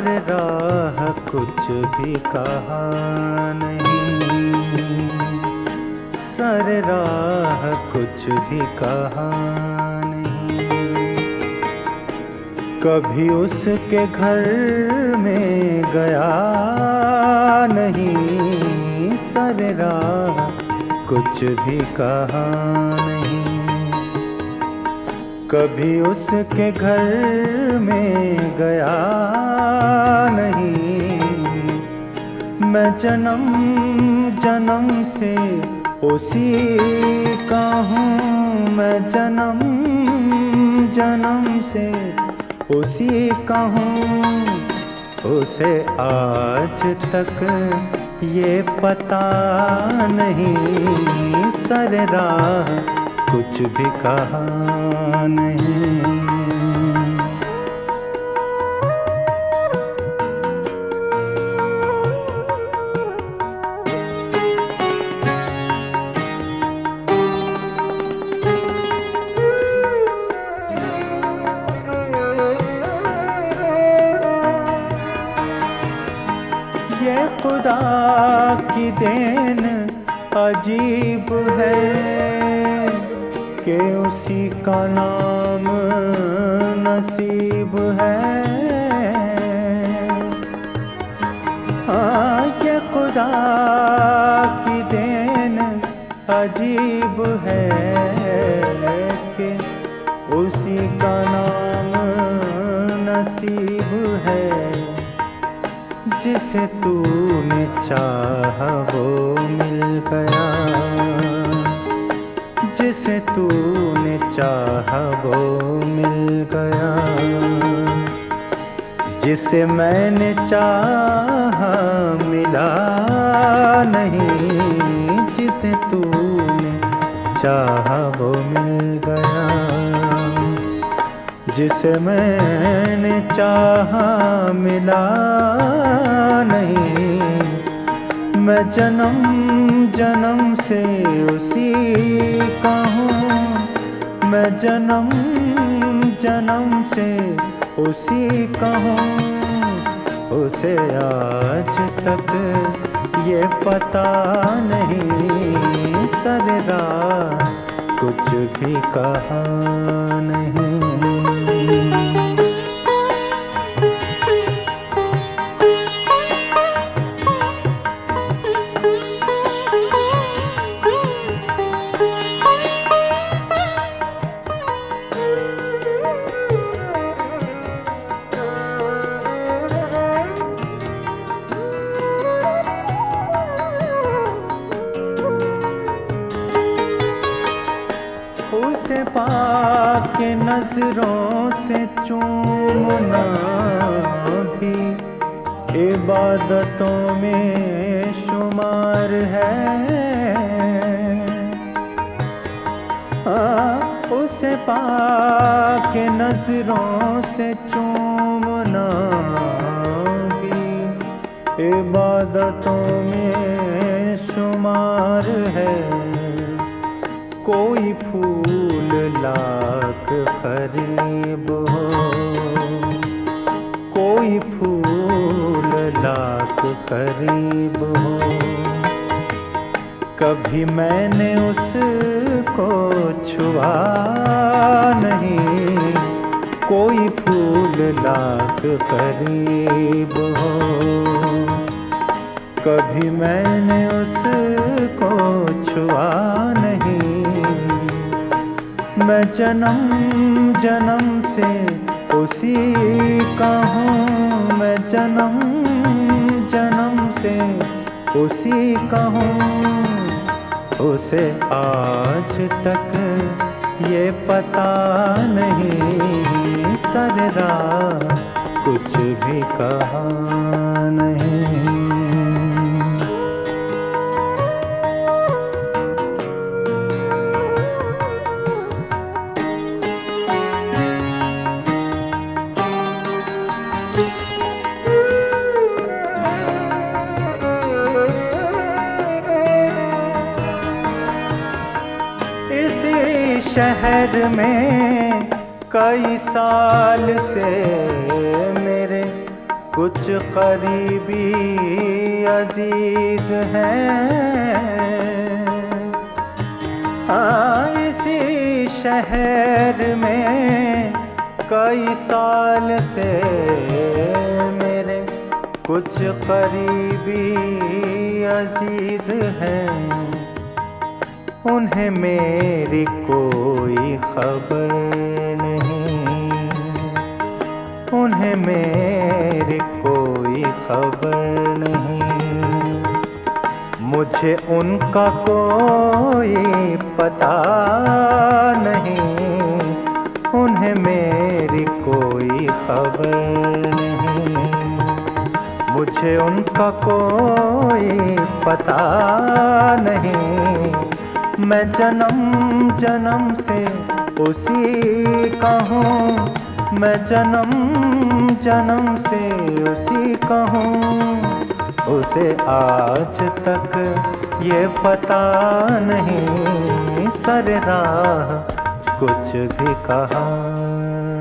Sir राह कुछ भी कहा नहीं, सर राह कुछ भी कहा नहीं। कभी उसके घर में गया नहीं, सर राह कुछ भी कहा नहीं। कभी उसके घर में गया नहीं, मैं जन्म जन्म से उसी का हूँ, मैं जन्म जन्म से उसी का हूँ। उसे आज तक ये पता नहीं, सर राह कुछ भी कहा नहीं। ये खुदा की देन अजीब है कि उसी का नाम नसीब है। हाँ, ये खुदा की देन अजीब है कि उसी का नाम नसीब है। जिसे तूने चाहा वो मिल गया, जिसे तूने चाहा वो मिल गया। जिसे मैंने चाहा मिला नहीं, जिसे तूने चाहा वो मिल गया। जिसे मैंने चाहा मिला नहीं, मैं जन्म जन्म से उसी का हूँ, मैं जन्म जन्म से उसी का हूँ। उसे आज तक ये पता नहीं, सर राह कुछ भी कहा नहीं। उसे पाके नजरों से चूमना भी इबादतों में शुमार है। उसे पाके नजरों से चूमना भी इबादतों में शुमार है। कोई फूल लाख करीब हो, कोई फूल लाख करीब हो। कभी मैंने उसको छुआ नहीं, कोई फूल लाख करीब हो। कभी मैंने उसको छुआ नहीं, मैं जन्म जन्म से उसी का हूँ, मैं जन्म जन्म से उसी का हूँ। उसे आज तक ये पता नहीं, सर राह कुछ भी कहा नहीं। शहर में कई साल से मेरे कुछ करीबी अजीज हैं। इसी शहर में कई साल से मेरे कुछ करीबी अजीज हैं। उन्हें मेरी कोई खबर नहीं, उन्हें मेरी कोई खबर नहीं। मुझे उनका कोई पता नहीं, उन्हें मेरी कोई खबर नहीं। मुझे उनका कोई पता नहीं। मैं जन्म जन्म से उसी का हूँ, मैं जन्म जन्म से उसी का हूँ। उसे आज तक ये पता नहीं, सर राह कुछ भी कहा